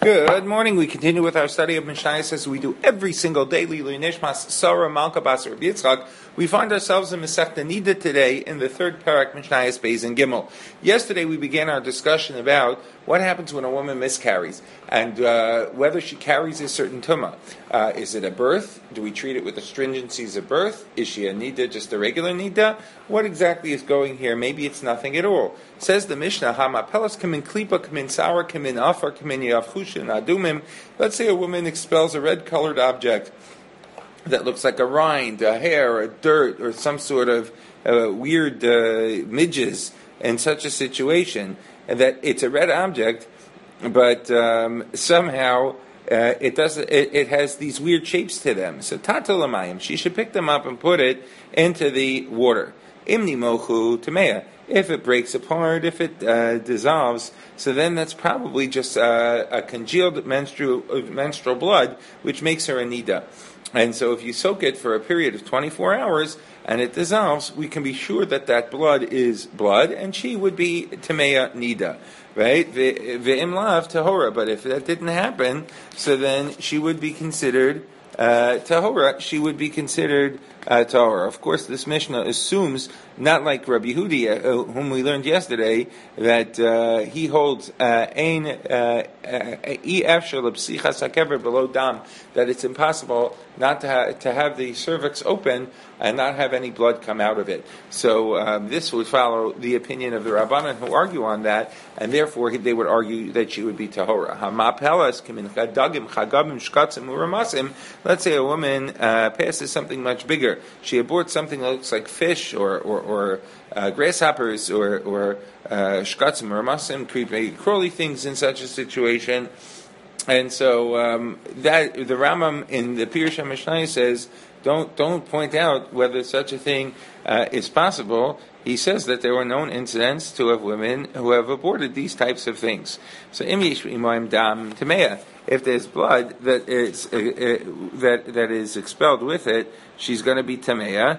Good morning. We continue with our study of Mishnayos as we do every single day. Lili Nishmas Sarah Malka Bas Rabbi Yitzchak. We find ourselves in Masechta Nida today in the third parak Mishnayos Beis and Gimel. Yesterday we began our discussion about what happens when a woman miscarries and whether she carries a certain tumah. Is it a birth? Do we treat it with the stringencies of birth? Is she a nida, just a regular nida? What exactly is going here? Maybe it's nothing at all. Says the Mishnah, Hamapelas kamin klipa, kamin sour, kamin afar, kamin yavchushin adumim. Let's say a woman expels a red-colored object that looks like a rind, a hair, a dirt, or some sort of weird midges in such a situation, and that it's a red object, but somehow it has these weird shapes to them. So tatalamayim, she should pick them up and put it into the water. Imni mochu tamea. If it breaks apart, if it dissolves, so then that's probably just a congealed menstrual blood, which makes her a nida. And so if you soak it for a period of 24 hours and it dissolves, we can be sure that that blood is blood, and she would be tamea nida. Right? Ve'im lav tahora. But if that didn't happen, so then she would be considered tahora. She would be considered tahora. Of course, this Mishnah assumes, not like Rabbi Hudi, whom we learned yesterday, that he holds that it's impossible not to have the cervix open and not have any blood come out of it. So this would follow the opinion of the Rabbanan who argue on that, and therefore they would argue that she would be tahora. Let's say a woman passes something much bigger. She aborts something that looks like fish or grasshoppers or shkatzim or masim, crawly things in such a situation. And so that the Rambam in the Pirush HaMishnah says, don't point out whether such a thing is possible. He says that there were known incidents to have women who have aborted these types of things. So im yesh imayim dam tamea. If there's blood that is expelled with it, she's going to be tamea.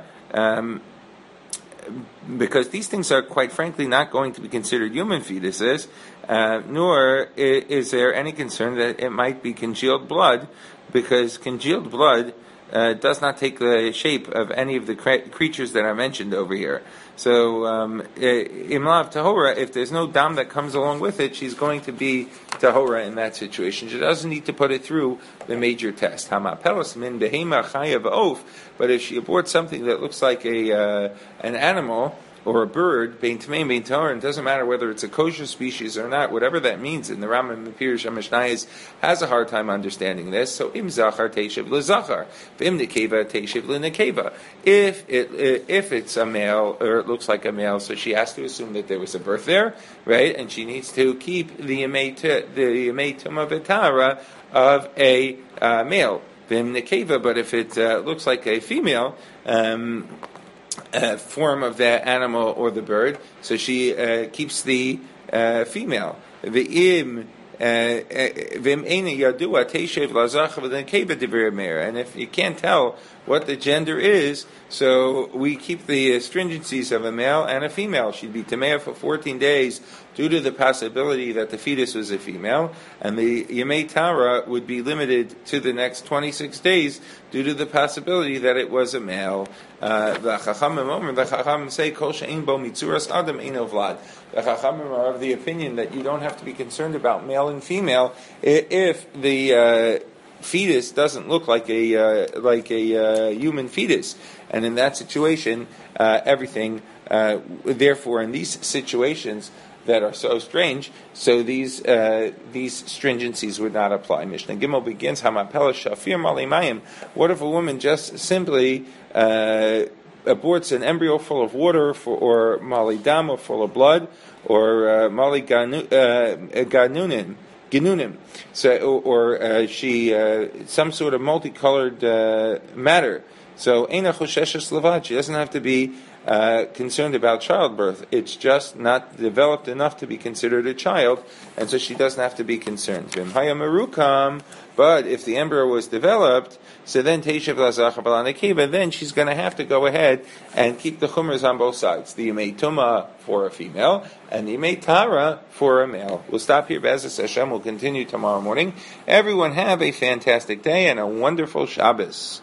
Because these things are, quite frankly, not going to be considered human fetuses, nor is there any concern that it might be congealed blood, because congealed blood does not take the shape of any of the creatures that are mentioned over here. So, imlav tahora, if there's no dam that comes along with it, she's going to be tahora in that situation. She doesn't need to put it through the major test. Hamapelos min behema chayav oaf. But if she aborts something that looks like an animal or a bird, bein tmeim, bein tahor, it doesn't matter whether it's a kosher species or not, whatever that means. And the Rambam Pirush HaMishnayos has a hard time understanding this. So im zachar teishiv lezachar, im nekeva teishiv lenekeva. If it's a male or it looks like a male, so she has to assume that there was a birth there, right? And she needs to keep the yemei tumah v'tara of a male. Vim nekeva, but if it looks like a female form of the animal or the bird, so she keeps the female. And if you can't tell what the gender is, so we keep the stringencies of a male and a female. She'd be tamea for 14 days due to the possibility that the fetus was a female, and the yemei tara would be limited to the next 26 days due to the possibility that it was a male. The Chachamim say, Kol she'ein bo mitzuras adam eino vlad. The Chachamim are of the opinion that you don't have to be concerned about male and female if the fetus doesn't look like a human fetus, and in that situation, everything. Therefore, in these situations that are so strange, so these stringencies would not apply. Mishnah Gimel begins, Hamapela shafir malimayim. What if a woman just simply aborts an embryo full of water, or mali dam, or full of blood, or mali ganunim? So, or she some sort of multicolored matter. So, eina chosheshes levad. She doesn't have to be concerned about childbirth. It's just not developed enough to be considered a child, and so she doesn't have to be concerned. But if the embryo was developed, so then Teishav Lazach Balanakeva, then she's going to have to go ahead and keep the chumras on both sides. The Yemei Tuma for a female, and the Yemei Tara for a male. We'll stop here, Be'ezus Hashem. We'll continue tomorrow morning. Everyone have a fantastic day and a wonderful Shabbos.